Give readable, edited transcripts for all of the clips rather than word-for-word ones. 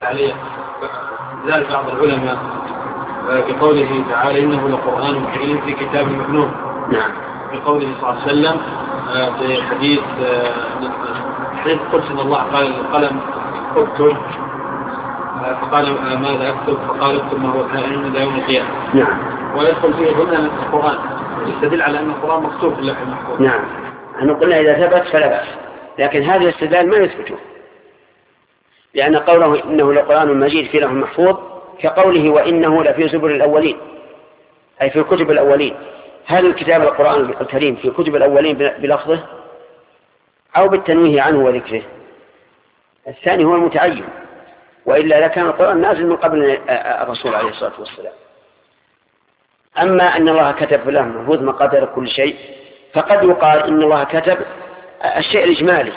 عليه ذلك بعض العلماء بقوله تعالى إنه لقرآن كريم في كتاب مكنون. نعم. بقوله صلى الله عليه وسلم في حديث قدس إن الله قال القلم اكتب، فقال ماذا اكتب؟ فقال اكتب ما هو كائن إلى يوم القيامة. نعم. ويدخل فيه ضمن القرآن، يستدل على أن القرآن مكتوب في اللوح المحفوظ. نعم. أن قلنا إذا ثبت فلا بأس، لكن هذا الاستدلال ما يثبته، لأن قوله إنه لقرآن مجيد في لوح محفوظ كقوله وإنه لفي زبر الأولين، أي في كتب الأولين. هل الكتاب القرآن الكريم في كتب الأولين بلفظه أو بالتنويه عنه وذكره؟ الثاني هو المتعين، وإلا لكان القرآن نازل من قبل الرسول عليه الصلاة والسلام. أما أن الله كتب في اللوح المحفوظ مقادير كل شيء، فقد يقال إن الله كتب الشيء الإجمالي،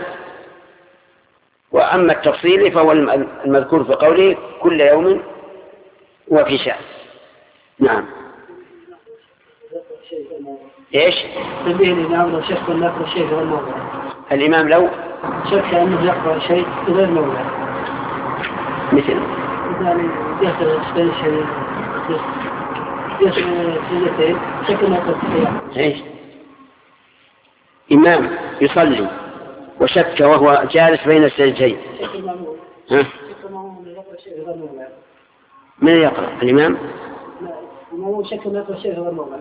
وأما التفصيلي فهو المذكور في قوله كل يوم وفي شأن. نعم. إيش؟ تنبيه الإمام لو شك أن يقرأ شيء غير موضع. الإمام لو شك أنه يقرأ شيء غير موضع. مثل؟ يعني يسأل شيء يسأل سيدتين شك أنه يقرأ شيء. إيش؟ إمام يصلي وشك وهو جالس بين السجدتين. ها؟ من يقرأ؟ الإمام؟ مو شك أنه يقرأ شيء غير موضع.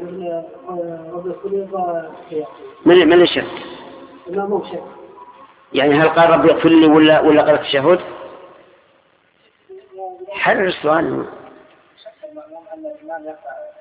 من الشك؟ لا مو شك. يعني هل قال رب يغفر لي ولا قال التشهد؟ حرر السؤال. شك المأموم أن الإمام يقرأ